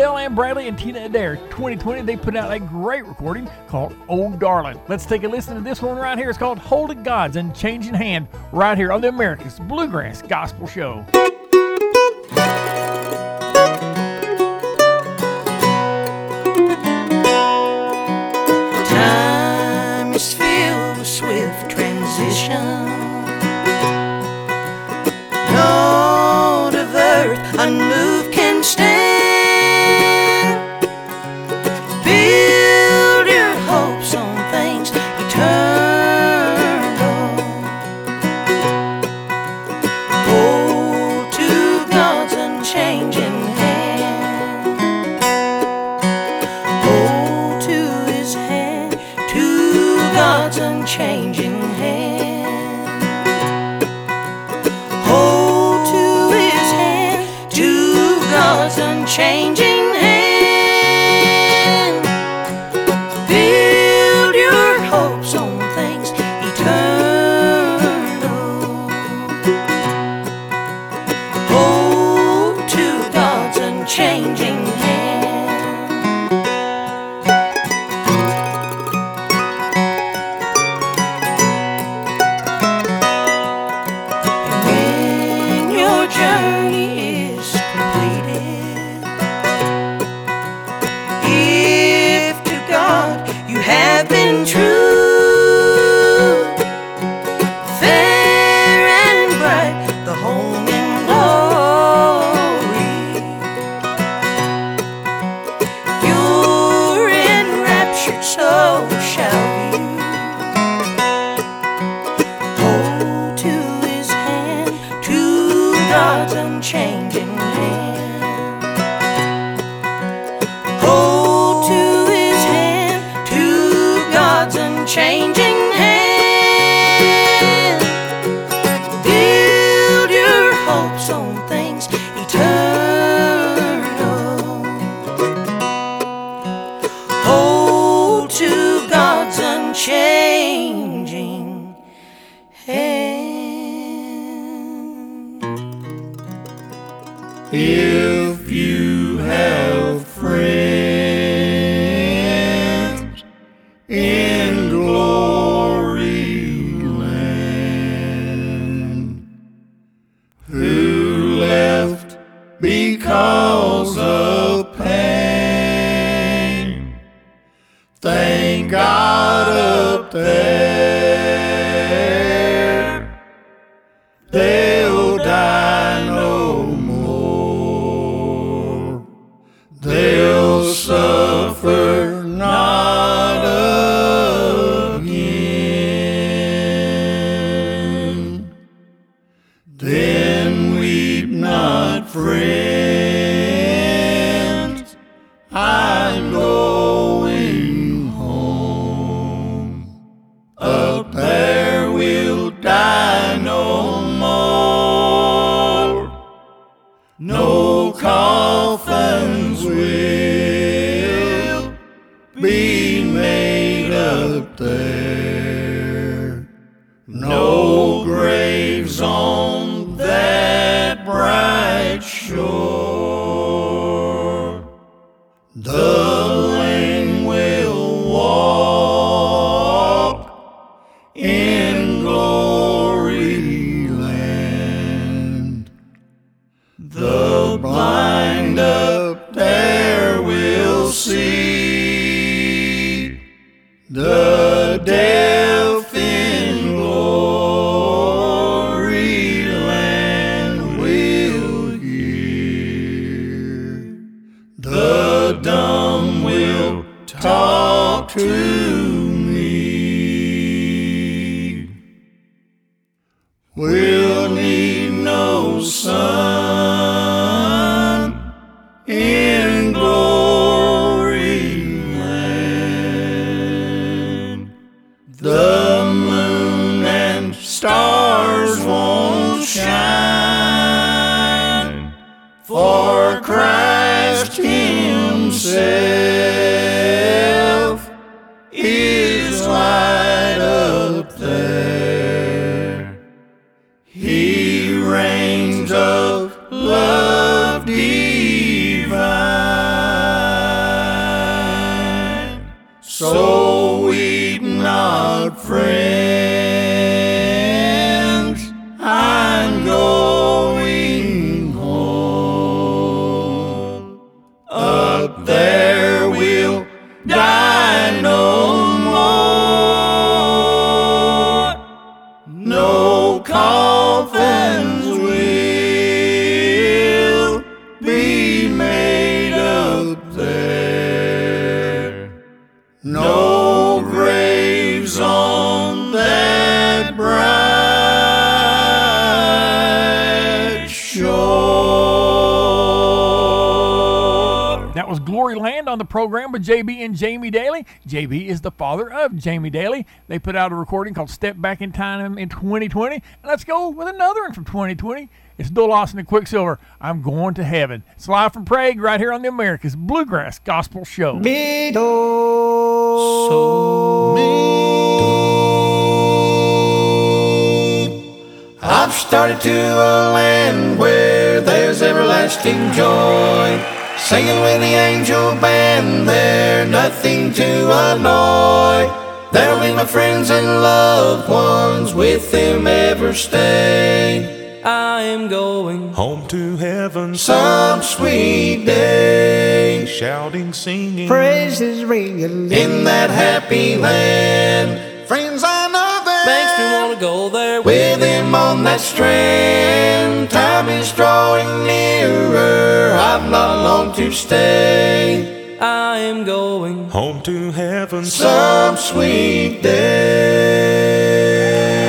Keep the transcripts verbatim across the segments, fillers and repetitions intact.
Adele and Bradley and Tina Adair. twenty twenty, they put out a great recording called Old Darling. Let's take a listen to this one right here. It's called Holding God's Unchanging Hand, right here on the America's Bluegrass Gospel Show. Time is filled with swift transition. Lord of earth, unmoved can stand. Build your hopes on things eternal. Hold to God's unchanging hand. Hold to His hand, to God's unchanging hand. Hold to His hand, to God's unchanging hand. Build your hopes on things eternal. Hold to God's unchanging hand. And when your journey is completed, if to God you have been true, fair and bright the home in glory, you're enraptured, so shall you. Hold to His hand, to God's unchanging hand. Hold to His hand, to God's unchanging hand. Build your hopes on things eternal. Hold to God's unchanging hand. If you have friends in glory land who left because of pain, thank God up there they'll die no more. They'll suffer not again. Then weep not, friends, I'm going home. Up there we'll die no more. No coffins will be made up there. No graves on that bright shore. The lame will walk in glory land. The blind up there will see. The deaf in glory land will hear. The dumb will talk to me. We'll need no sun in glory land. The moon and stars won't shine, for Christ Himself is light up there. He reigns of love divine. Glory Land on the program with J B and Jamie Daly. J B is the father of Jamie Daly. They put out a recording called Step Back in Time in twenty twenty. And let's go with another one from twenty twenty. It's Bill Lawson and Quicksilver, I'm Going to Heaven. It's live from Prague right here on the America's Bluegrass Gospel Show. Me so me. I've started to a land where there's everlasting joy, singing with the angel band there, nothing to annoy. There'll be my friends and loved ones, with them ever stay. I'm going home to heaven Some sweet day, shouting, singing praises ringing in that happy land. Friends, I know that makes me wanna go there with him on that strand. Time is drawing nearer, I've not long to stay. I'm going home to heaven Some sweet day.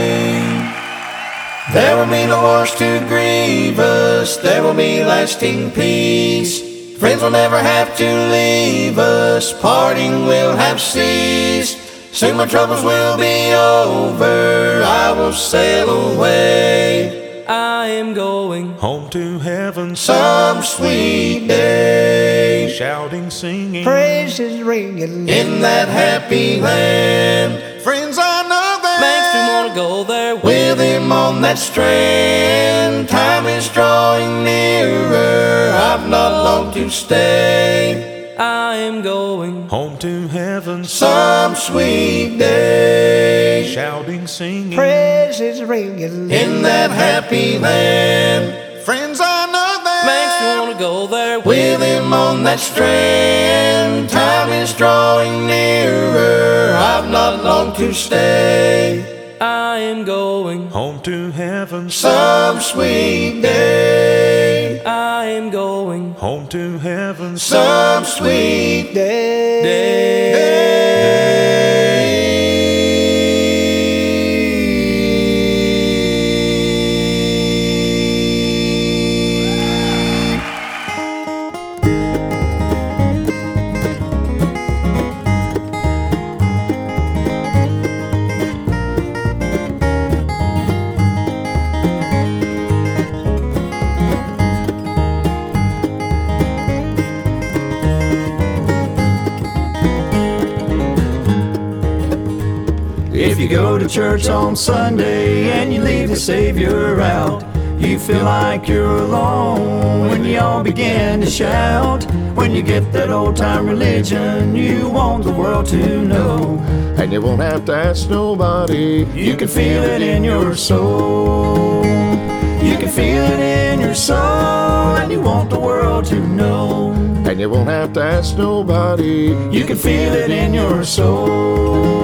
There will be no wars to grieve us, there will be lasting peace. Friends will never have to leave us, parting will have ceased. Soon my troubles will be over, I will sail away. I'm going home to heaven Some sweet day, shouting, singing praises ringing in that happy land. Friends, I know that makes me wanna go there with him on that strand. Time is drawing nearer, I've not long to stay. I'm going home to heaven Some sweet day, shouting, singing praises ringing in that happy land. Friends, I know that makes me wanna go there with him on that strand. Time is drawing nearer, I've not long to stay. I'm going home to heaven Some sweet day, I'm going home to heaven some sweet day. If you go to church on Sunday and you leave the Savior out, you feel like you're alone when you all begin to shout. When you get that old-time religion you want the world to know, And you won't have to ask nobody, you can feel it in your soul. You can feel it in your soul, and you want the world to know. and you won't have to ask nobody. You can feel it in your soul.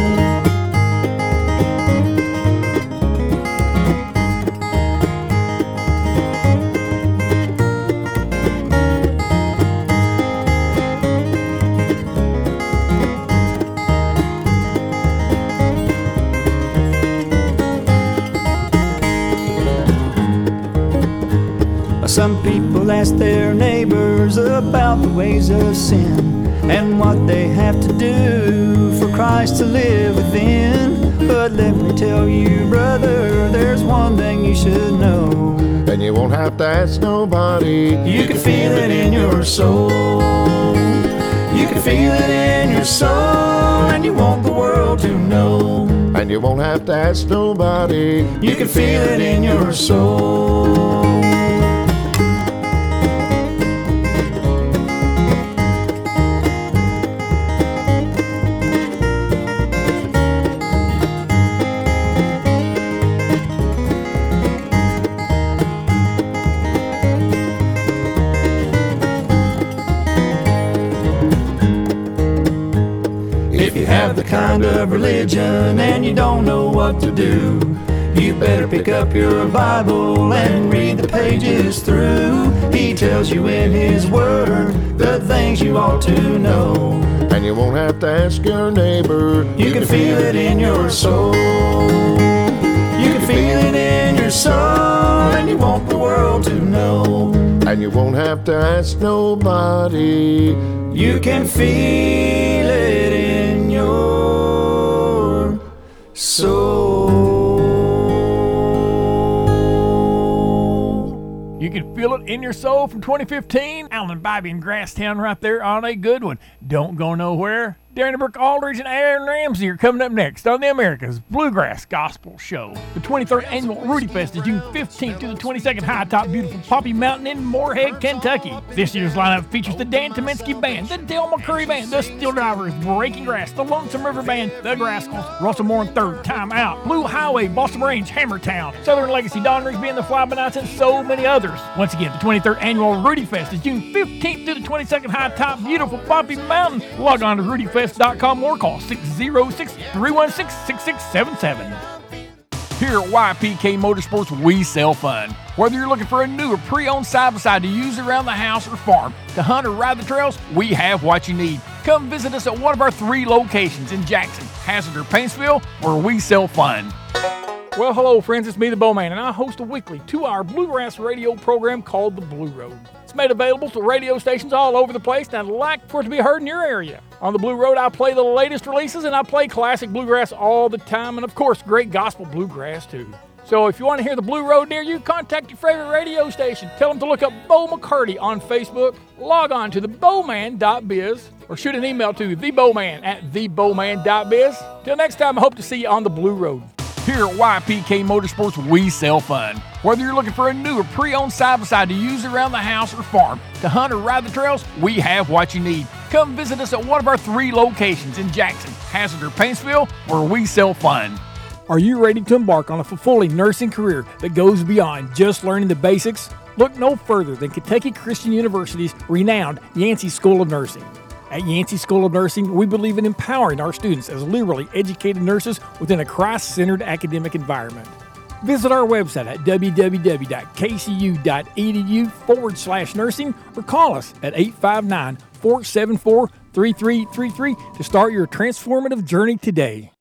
Some people ask their neighbors about the ways of sin and what they have to do for Christ to live within. But let me tell you, brother, there's one thing you should know. And you won't have to ask nobody. You can feel it in your soul. You can feel it in your soul, and you want the world to know. And you won't have to ask nobody. You can feel it in your soul. If you have the kind of religion and you don't know what to do, you better pick up your Bible and read the pages through. He tells you in His Word the things you ought to know. And you won't have to ask your neighbor. You can feel it in your soul. You can feel it in your soul, and you want the world to know. and you won't have to ask nobody. You can feel it in your soul. You can feel it in your soul from twenty fifteen. Alan and Bobby in Grasstown right there on a good one. Don't go nowhere. Darren Brooke Aldridge and Aaron Ramsey are coming up next on the America's Bluegrass Gospel Show. The twenty-third Annual Rudy Fest is June fifteenth through the twenty-second, high top beautiful Poppy Mountain in Moorhead, Kentucky. This year's lineup features the Dan Tominski Band, the Dale McCurry Band, the Steel Drivers, Breaking Grass, the Lonesome River Band, the Graskels, Russell Moore and Third Time Out, Blue Highway, Balsam Range, Hammertown, Southern Legacy, Don Rigsby and the Fly By Nights, and so many others. Once again, the twenty-third Annual Rudy Fest is June fifteenth through the twenty-second, high top beautiful Poppy Mountain. Log on to rudy fest dot com or call six oh six, three one six, six six seven seven. Here at Y P K Motorsports, we sell fun. Whether you're looking for a new or pre-owned side-by-side to use around the house or farm, to hunt or ride the trails, we have what you need. Come visit us at one of our three locations in Jackson, Hazard, or Paintsville, where we sell fun. Well, hello, friends. It's me, the Bowman, and I host a weekly two-hour bluegrass radio program called The Blue Road. It's made available to radio stations all over the place, and I'd like for it to be heard in your area. On The Blue Road, I play the latest releases, and I play classic bluegrass all the time, and of course, great gospel bluegrass, too. So if you want to hear The Blue Road near you, contact your favorite radio station. Tell them to look up Bo McCarty on Facebook. Log on to the bowman dot biz or shoot an email to thebowman at thebowman dot biz. Till next time, I hope to see you on The Blue Road. Here at Y P K Motorsports, we sell fun. Whether you're looking for a new or pre-owned side-by-side to use around the house or farm, to hunt or ride the trails, we have what you need. Come visit us at one of our three locations in Jackson, Hazard, or Paintsville, where we sell fun. Are you ready to embark on a fulfilling nursing career that goes beyond just learning the basics? Look no further than Kentucky Christian University's renowned Yancey School of Nursing. At Yancey School of Nursing, we believe in empowering our students as liberally educated nurses within a Christ-centered academic environment. Visit our website at w w w dot k c u dot e d u forward slash nursing or call us at eight five nine, four seven four, three three three three to start your transformative journey today.